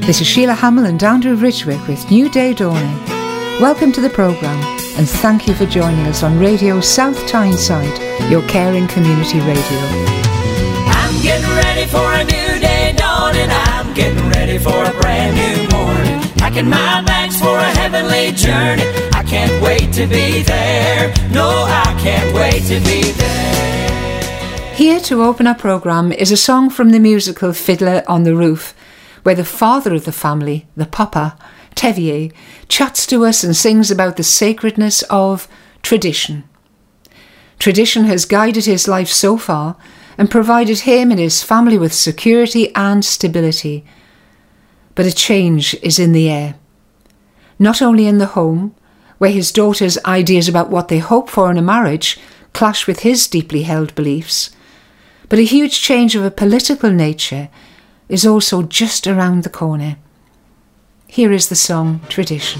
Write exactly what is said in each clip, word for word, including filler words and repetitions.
This is Sheila Hamill and Andrew Ridgwick with New Day Dawning. Welcome to the programme and thank you for joining us on Radio South Tyneside, your caring community radio. I'm getting ready for a new day dawning. I'm getting ready for a brand new morning. Packing my bags for a heavenly journey. I can't wait to be there. No, I can't wait to be there. Here to open our programme is a song from the musical Fiddler on the Roof, where the father of the family, the Papa, Tevier, chats to us and sings about the sacredness of tradition. Tradition has guided his life so far and provided him and his family with security and stability. But a change is in the air. Not only in the home, where his daughter's ideas about what they hope for in a marriage clash with his deeply held beliefs, but a huge change of a political nature is also just around the corner. Here is the song Tradition.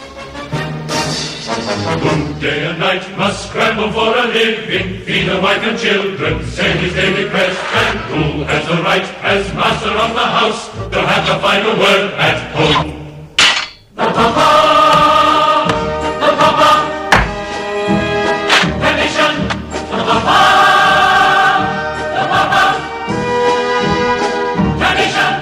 Who day and night must scramble for a living, feed a wife and children, send his daily quest, and who has the right, as master of the house, to have the final word at home? The Papa! The Papa! Tradition! The Papa! The Papa! Tradition!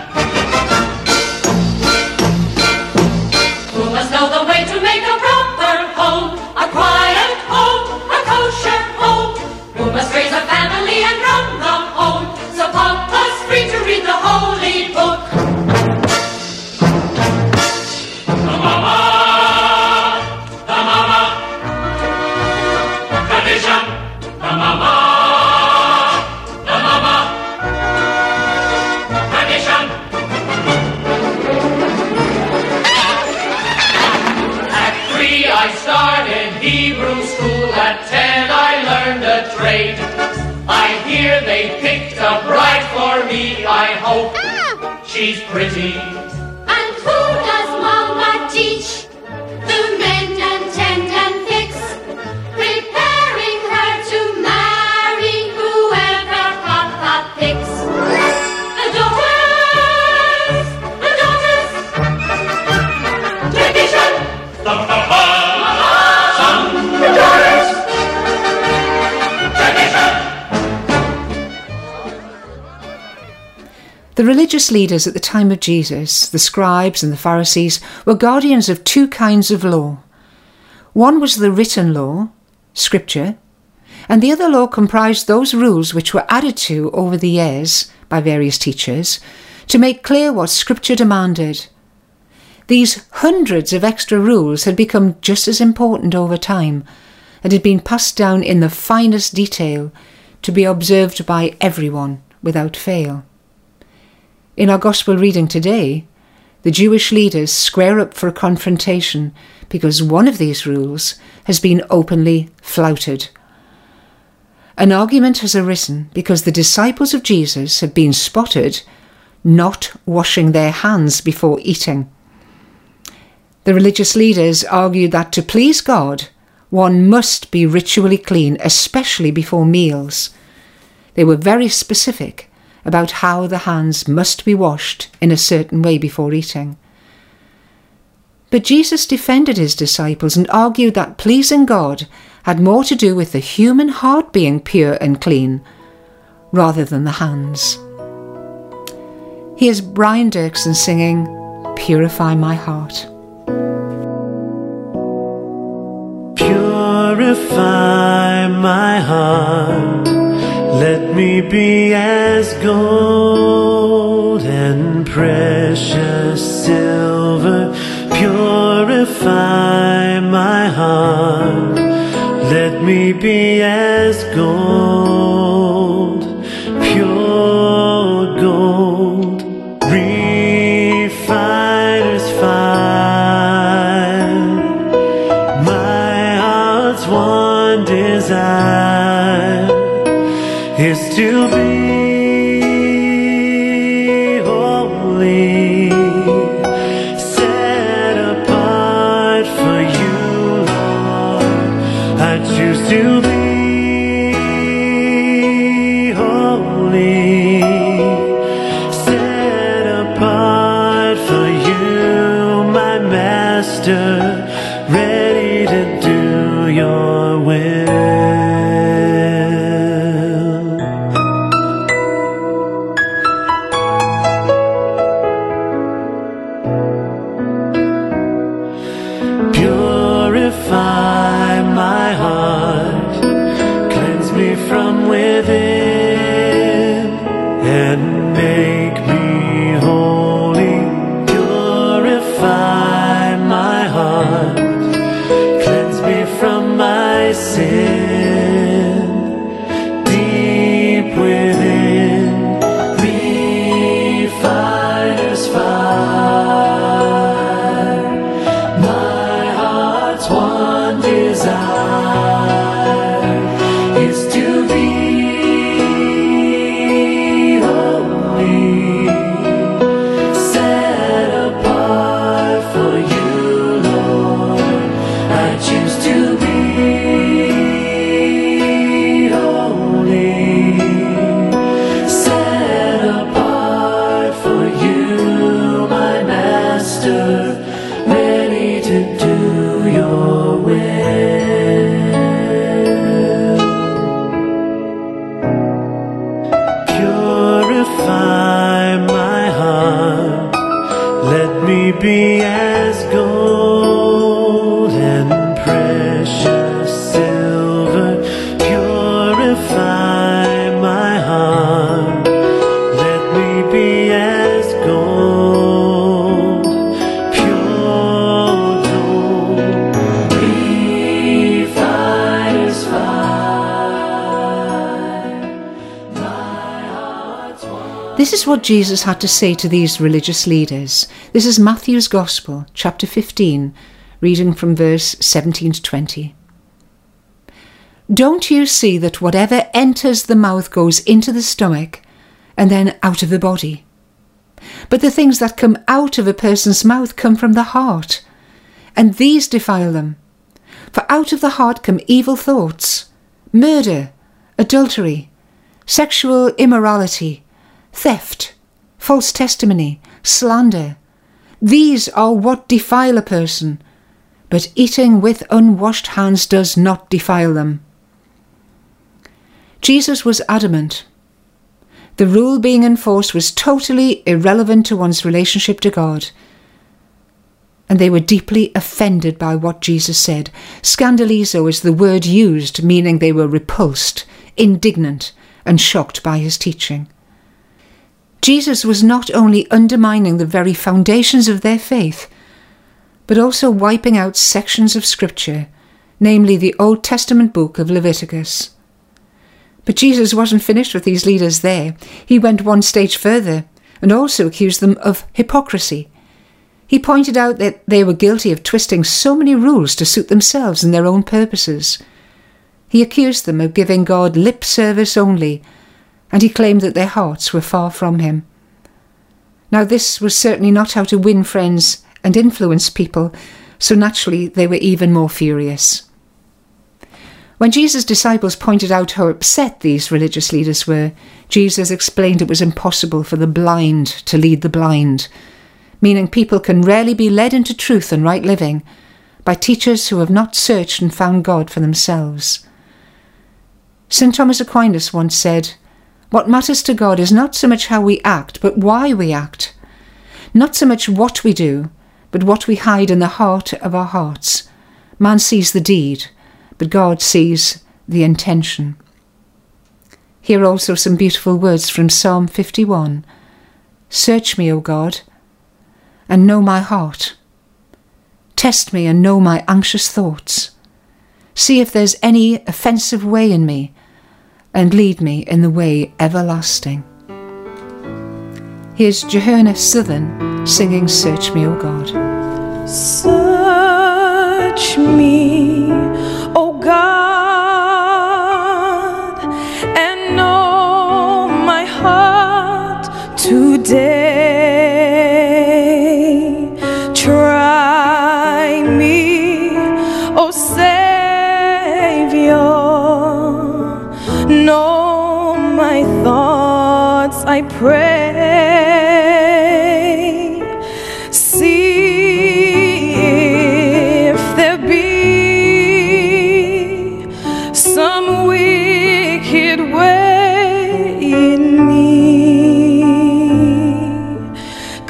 Who must know the way to make a proper home, a quiet home, a kosher home? Who must raise a family and run the home, so Papa's free to read the holy book? The Mama! The Mama! Tradition! The Mama! The Mama! Tradition! At three I started Hebrew school, at ten I learned a trade. I hear they picked a bride for me, I hope she's pretty. And who does Mama teach? To mend and tend and fix, preparing her to marry whoever Papa picks. The daughters, the daughters, tradition, The Papa! Son! The daughters! Tradition! The religious leaders at the time of Jesus, the scribes and the Pharisees, were guardians of two kinds of law. One was the written law, scripture, and the other law comprised those rules which were added to over the years by various teachers to make clear what scripture demanded. These hundreds of extra rules had become just as important over time and had been passed down in the finest detail to be observed by everyone without fail. In our gospel reading today, the Jewish leaders square up for a confrontation because one of these rules has been openly flouted. An argument has arisen because the disciples of Jesus have been spotted not washing their hands before eating. The religious leaders argued that to please God, one must be ritually clean, especially before meals. They were very specific about how the hands must be washed in a certain way before eating. But Jesus defended his disciples and argued that pleasing God had more to do with the human heart being pure and clean, rather than the hands. Here's Brian Dirksen singing, Purify My Heart. Purify my heart, let me be as gold and precious silver. Purify my heart, let me be as gold, pure gold, refiner's fire. My heart's one desire is to be holy, set apart for you, Lord. I choose to be holy, set apart for you. master, ready to do your will. Purify my heart, cleanse me from within, and make me holy. Purify my heart, cleanse me from my sin, deep within, refiner's fire. My heart's one desire is to be holy, set apart for you, Lord. I choose to be holy, set apart for you, my Master, ready to do your will. Purify my heart, let me be as gold and precious silver. Purify my heart, let me be as gold, pure gold, refiner's fire. My heart's one. This is what Jesus had to say to these religious leaders. This is Matthew's Gospel, chapter fifteen, reading from verse seventeen to twenty. Don't you see that whatever enters the mouth goes into the stomach and then out of the body? But the things that come out of a person's mouth come from the heart, and these defile them. For out of the heart come evil thoughts, murder, adultery, sexual immorality, theft, false testimony, slander. These are what defile a person, but eating with unwashed hands does not defile them. Jesus was adamant. The rule being enforced was totally irrelevant to one's relationship to God, and they were deeply offended by what Jesus said. Scandalizo is the word used, meaning they were repulsed, indignant, and shocked by his teaching. Jesus was not only undermining the very foundations of their faith, but also wiping out sections of Scripture, namely the Old Testament book of Leviticus. But Jesus wasn't finished with these leaders there. He went one stage further and also accused them of hypocrisy. He pointed out that they were guilty of twisting so many rules to suit themselves and their own purposes. He accused them of giving God lip service only, and he claimed that their hearts were far from him. Now this was certainly not how to win friends and influence people, so naturally they were even more furious. When Jesus' disciples pointed out how upset these religious leaders were, Jesus explained it was impossible for the blind to lead the blind, meaning people can rarely be led into truth and right living by teachers who have not searched and found God for themselves. Saint Thomas Aquinas once said, "What matters to God is not so much how we act, but why we act. Not so much what we do, but what we hide in the heart of our hearts. Man sees the deed, but God sees the intention." Here are also some beautiful words from Psalm fifty-one. "Search me, O God, and know my heart. Test me and know my anxious thoughts. See if there's any offensive way in me, and lead me in the way everlasting." Here's Johanna Southern singing "Search Me, O God." Search me, O God, and know my heart today. Try me, O Savior, know my thoughts, I pray. See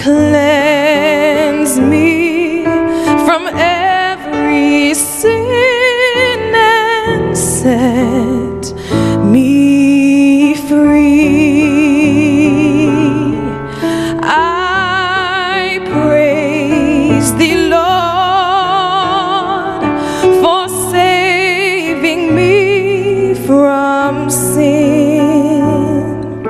cleanse me from every sin and set me free. I praise thee, Lord, for saving me from sin.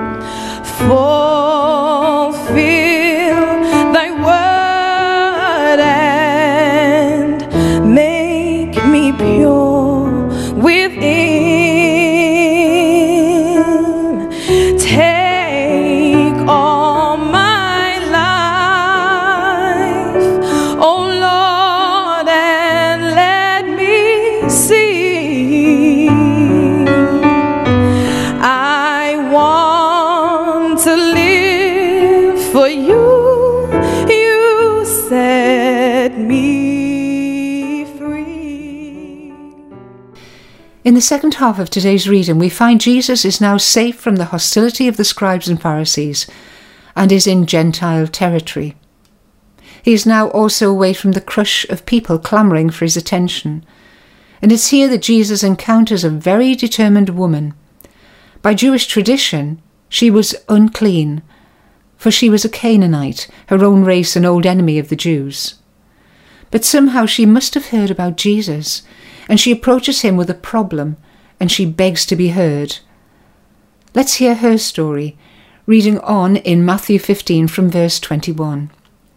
Fulfill thy word and make me pure within. Take all my life, oh Lord, and let me see. I want to live for you. You set me free. In the second half of today's reading, we find Jesus is now safe from the hostility of the scribes and Pharisees and is in Gentile territory. He is now also away from the crush of people clamouring for his attention. And it's here that Jesus encounters a very determined woman. By Jewish tradition, she was unclean, for she was a Canaanite, her own race and old enemy of the Jews. But somehow she must have heard about Jesus, and she approaches him with a problem, and she begs to be heard. Let's hear her story, reading on in Matthew fifteen from verse twenty-one.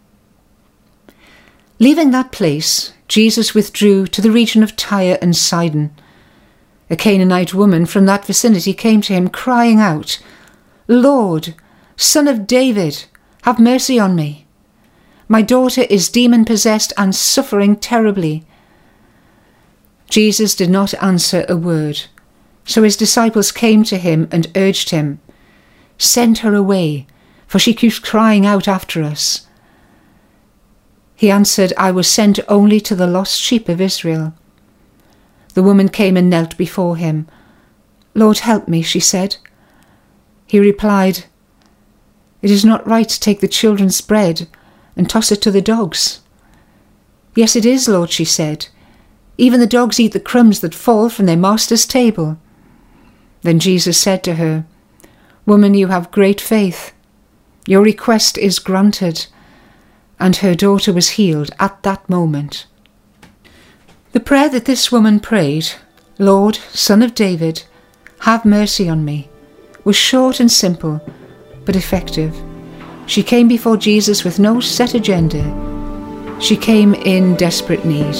Leaving that place, Jesus withdrew to the region of Tyre and Sidon. A Canaanite woman from that vicinity came to him, crying out, "Lord, Son of David, have mercy on me. My daughter is demon-possessed and suffering terribly." Jesus did not answer a word, so his disciples came to him and urged him, "Send her away, for she keeps crying out after us." He answered, "I was sent only to the lost sheep of Israel." The woman came and knelt before him. "Lord, help me," she said. He replied, "It is not right to take the children's bread and toss it to the dogs." "Yes, it is, Lord," she said. "Even the dogs eat the crumbs that fall from their master's table." Then Jesus said to her, "Woman, you have great faith. Your request is granted." And her daughter was healed at that moment. The prayer that this woman prayed, "Lord, Son of David, have mercy on me," was short and simple, but effective. She came before Jesus with no set agenda. She came in desperate need.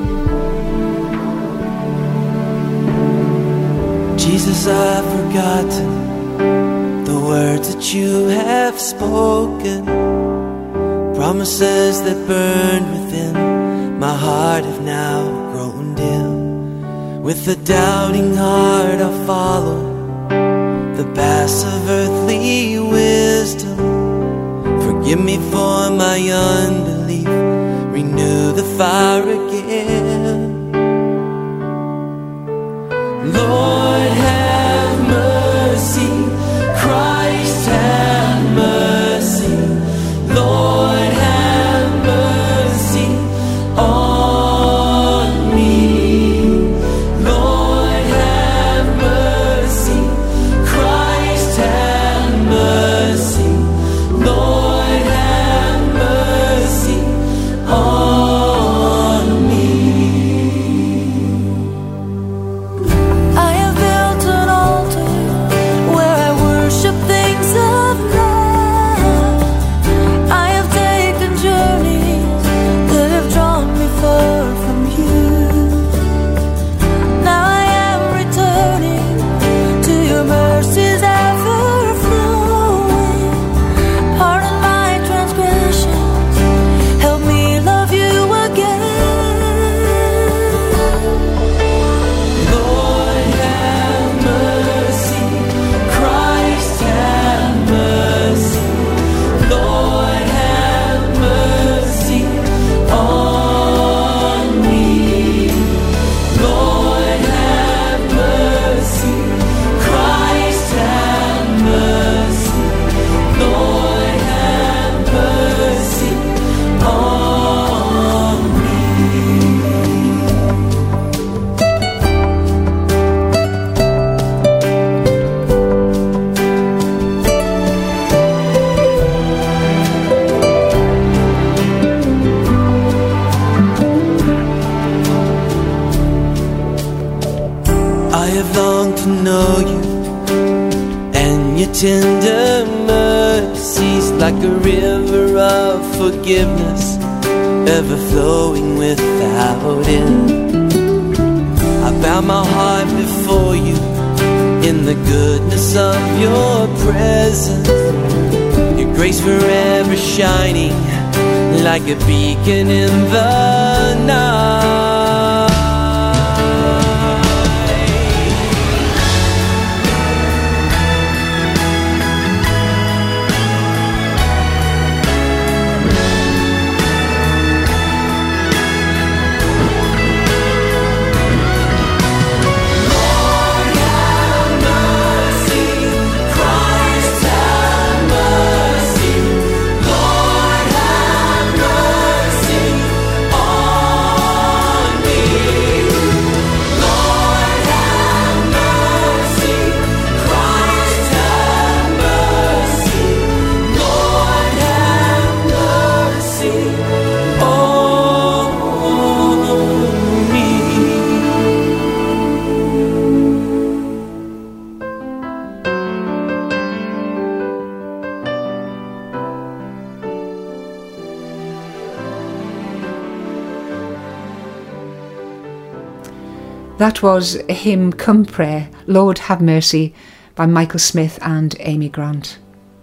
Jesus, I've forgotten the words that you have spoken. Promises that burned within my heart have now grown dim. With a doubting heart I'll follow the paths of earthly wisdom. Forgive me for my unbelief, renew the fire again. Lord, have mercy, Christ, have mercy. Lord, have mercy on me. Lord, have mercy, Christ, have mercy. Lord, have mercy on me. tender mercies, like a river of forgiveness, ever flowing without end. I bow my heart before you in the goodness of your presence, your grace forever shining like a beacon in the night. That was a hymn cum prayer, Lord Have Mercy, by Michael Smith and Amy Grant.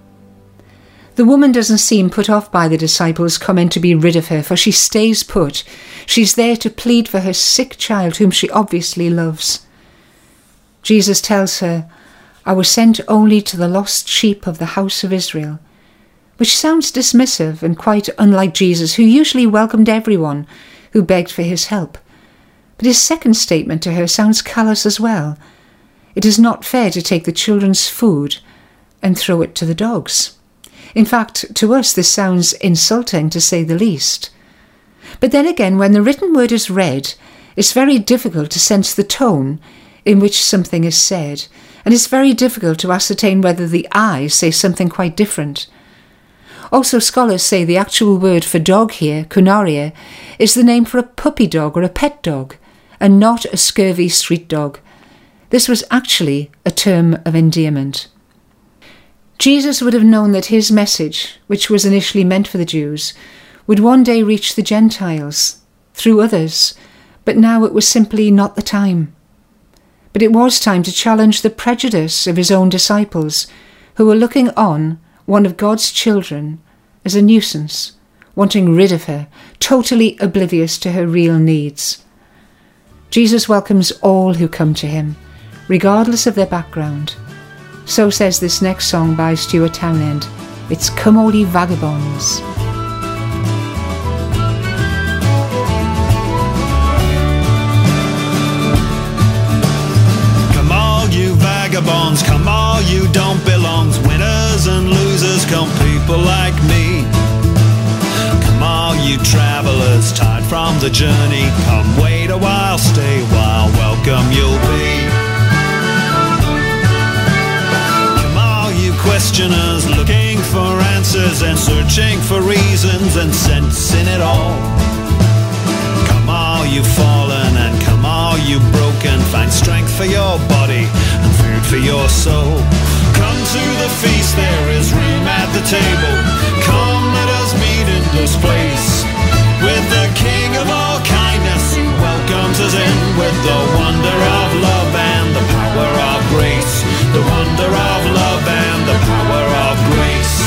The woman doesn't seem put off by the disciples' comment to be rid of her, for she stays put. She's there to plead for her sick child, whom she obviously loves. Jesus tells her, I was sent only to the lost sheep of the house of Israel, which sounds dismissive and quite unlike Jesus, who usually welcomed everyone who begged for his help. But his second statement to her sounds callous as well. It is not fair to take the children's food and throw it to the dogs. In fact, to us this sounds insulting, to say the least. But then again, when the written word is read, it's very difficult to sense the tone in which something is said, and it's very difficult to ascertain whether the eyes say something quite different. Also, scholars say the actual word for dog here, kunaria, is the name for a puppy dog or a pet dog, and not a scurvy street dog. This was actually a term of endearment. Jesus would have known that his message, which was initially meant for the Jews, would one day reach the Gentiles, through others, but now it was simply not the time. But it was time to challenge the prejudice of his own disciples, who were looking on one of God's children as a nuisance, wanting rid of her, totally oblivious to her real needs. Jesus welcomes all who come to him, regardless of their background. So says this next song by Stuart Townend. It's Come All Ye Vagabonds. Come all you vagabonds, come all you don't belongs, winners and losers, come people like me. Come all you travelers, tired from the journey, come wait a while, stay a while, welcome you'll be. Questioners looking for answers and searching for reasons and sense in it all. Come all you fallen and come all you broken, find strength for your body and food for your soul. Come to the feast, there is room at the table. Come, let us meet in this place with the King of all kindness who welcomes us in with the wonder of love and the power of grace. The wonder of love and the power of grace.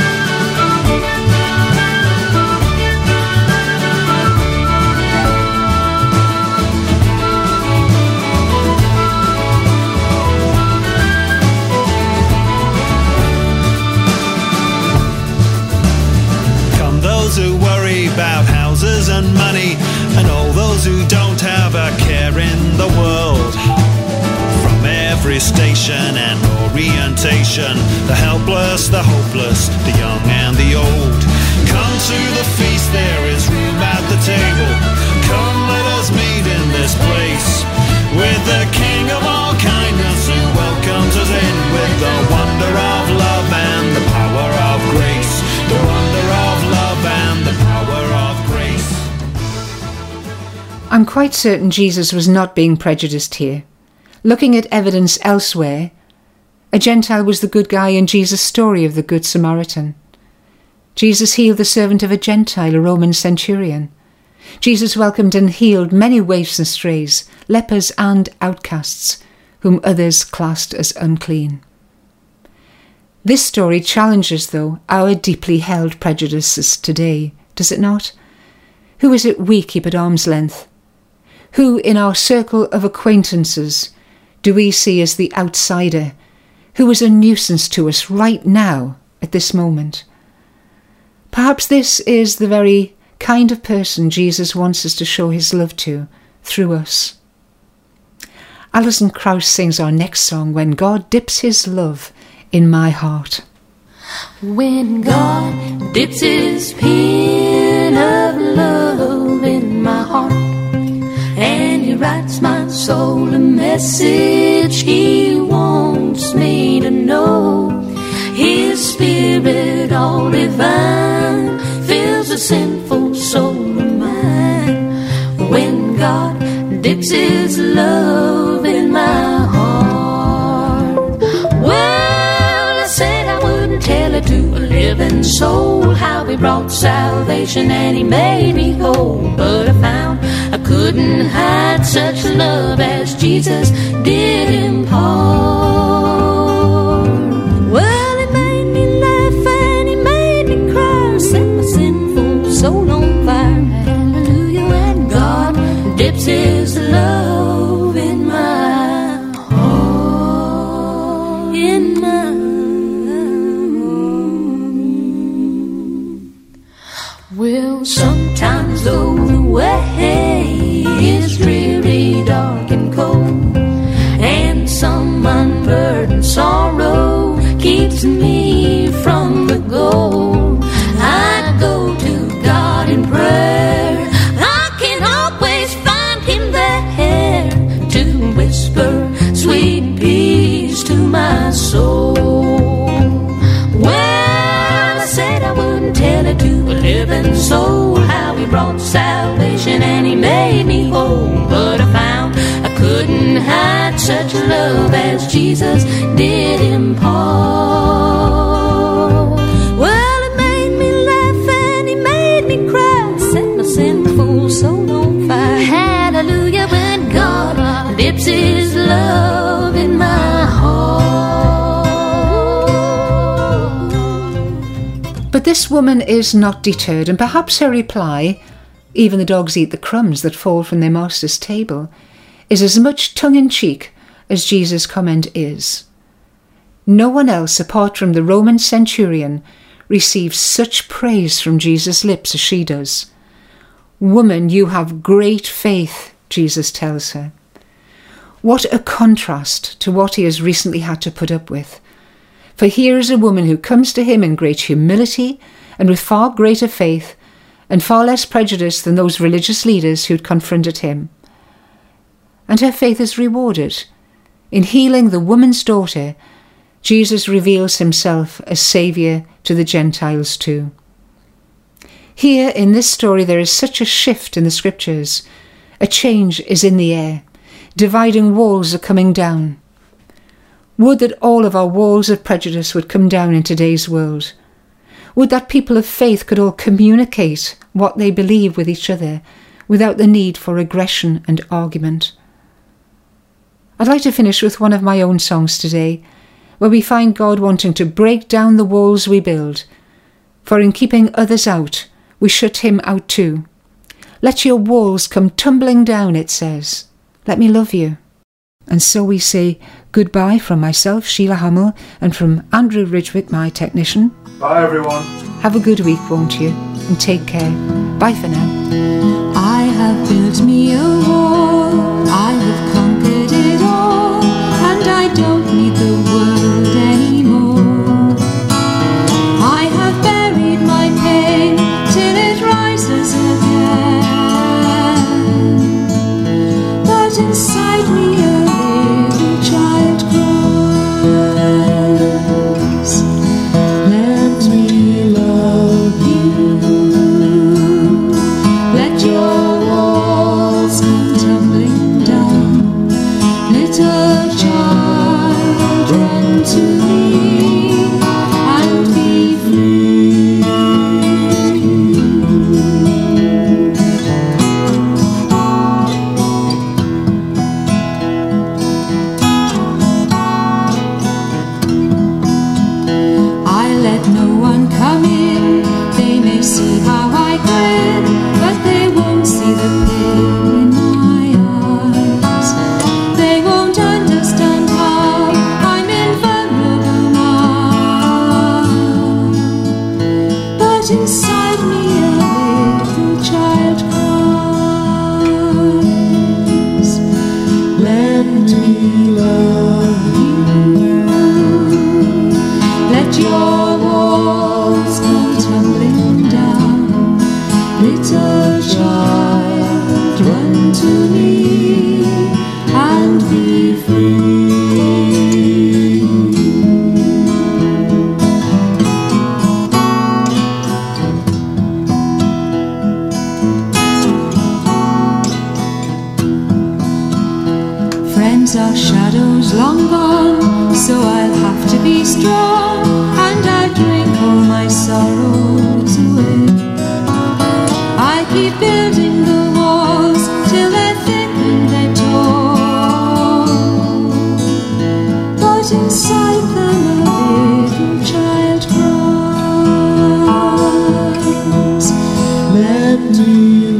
Come those who worry about houses and money, and all those who don't have a care in the world. Every station and orientation, the helpless, the hopeless, the young and the old. Come to the feast, there is room at the table. Come, let us meet in this place with the King of all kindness who welcomes us in with the wonder of love and the power of grace. The wonder of love and the power of grace. I'm quite certain Jesus was not being prejudiced here. Looking at evidence elsewhere, A Gentile was the good guy in Jesus' story of the Good Samaritan. Jesus healed the servant of a Gentile, a Roman centurion. Jesus welcomed and healed many waifs and strays, lepers and outcasts, whom others classed as unclean. This story challenges, though, our deeply held prejudices today, does it not? Who is it we keep at arm's length? Who in our circle of acquaintances do we see as the outsider? Who is a nuisance to us right now, at this moment? Perhaps this is the very kind of person Jesus wants us to show his love to, through us. Alison Krauss sings our next song, When God Dips His Love in My Heart. When God dips his pen of love in my heart, and he writes my soul a message he wants me to know, his spirit all divine fills a sinful soul of mine. When God dips his love in my heart, well, I said I wouldn't tell it to a living soul how he brought salvation and he made me whole, but I found I couldn't hide such love as Jesus did impart. Well, he made me laugh and he made me cry, set my sinful soul on fire. Hallelujah. When God dips his love in my heart, in my well, sometimes though the way is dreary, dark and cold, and some unburdened sorrow keeps me from the goal, I go to God in prayer. I can always find him there to whisper sweet peace to my soul. Well, I said I wouldn't tell it to a living soul how he brought salvation and he made me whole, but I found I couldn't hide such love as Jesus did impart. Well, he made me laugh and he made me cry, set my sinful soul on fire. Hallelujah. When God dips his love in my heart. But this woman is not deterred, and perhaps her reply, even the dogs eat the crumbs that fall from their master's table, is as much tongue-in-cheek as Jesus' comment is. No one else, apart from the Roman centurion, receives such praise from Jesus' lips as she does. Woman, you have great faith, Jesus tells her. What a contrast to what he has recently had to put up with. For here is a woman who comes to him in great humility and with far greater faith and far less prejudice than those religious leaders who'd confronted him. And her faith is rewarded. In healing the woman's daughter, Jesus reveals himself as Saviour to the Gentiles too. Here in this story there is such a shift in the scriptures. A change is in the air. Dividing walls are coming down. Would that all of our walls of prejudice would come down in today's world. Would that people of faith could all communicate what they believe with each other without the need for aggression and argument. I'd like to finish with one of my own songs today, where we find God wanting to break down the walls we build, for in keeping others out, we shut him out too. Let your walls come tumbling down, it says. Let me love you. And so we say goodbye from myself, Sheila Hamill, and from Andrew Ridgwick, my technician. Bye, everyone. Have a good week, won't you? And take care. Bye for now. I have built me a wall, I have conquered it all, and I don't need the world anymore. I have buried my pain till it rises again, but inside me a little child cries, let me love you. Let your walls come tumbling Little child, run to me and be free. Friends are shadows long gone, so I'll have to be strong, and I'll drink all my sorrows away. I keep building the walls till they're thick and they're tall, but inside them a little child cries. Let me